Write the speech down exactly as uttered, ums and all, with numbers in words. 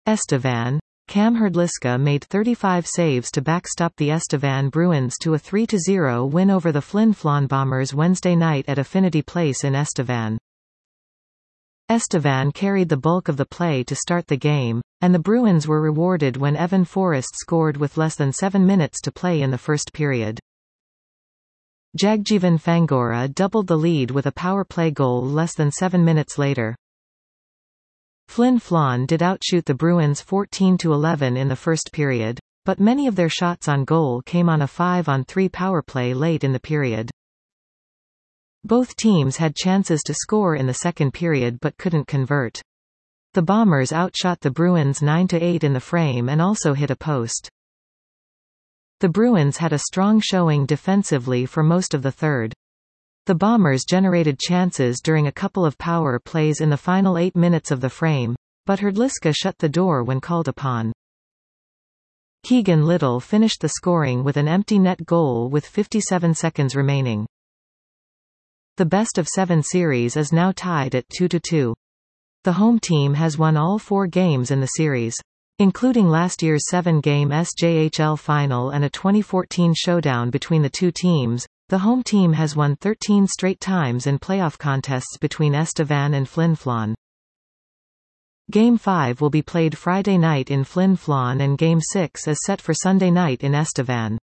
Estevan. Cam Hrdlicka made thirty-five saves to backstop the Estevan Bruins to a three to zero win over the Flin Flon Bombers Wednesday night at Affinity Place in Estevan. Estevan carried the bulk of the play to start the game, and the Bruins were rewarded when Evan Forrest scored with less than seven minutes to play in the first period. Jagjeevan Fangora doubled the lead with a power play goal less than seven minutes later. Flin Flon did outshoot the Bruins fourteen to eleven in the first period, but many of their shots on goal came on a five on three power play late in the period. Both teams had chances to score in the second period but couldn't convert. The Bombers outshot the Bruins nine to eight in the frame and also hit a post. The Bruins had a strong showing defensively for most of the third. The Bombers generated chances during a couple of power plays in the final eight minutes of the frame, but Hrdlicka shut the door when called upon. Keegan Little finished the scoring with an empty net goal with fifty-seven seconds remaining. The best of seven series is now tied at two to two. The home team has won all four games in the series. Including last year's seven-game S J H L final and a twenty fourteen showdown between the two teams, the home team has won thirteen straight times in playoff contests between Estevan and Flin Flon. Game five will be played Friday night in Flin Flon and Game six is set for Sunday night in Estevan.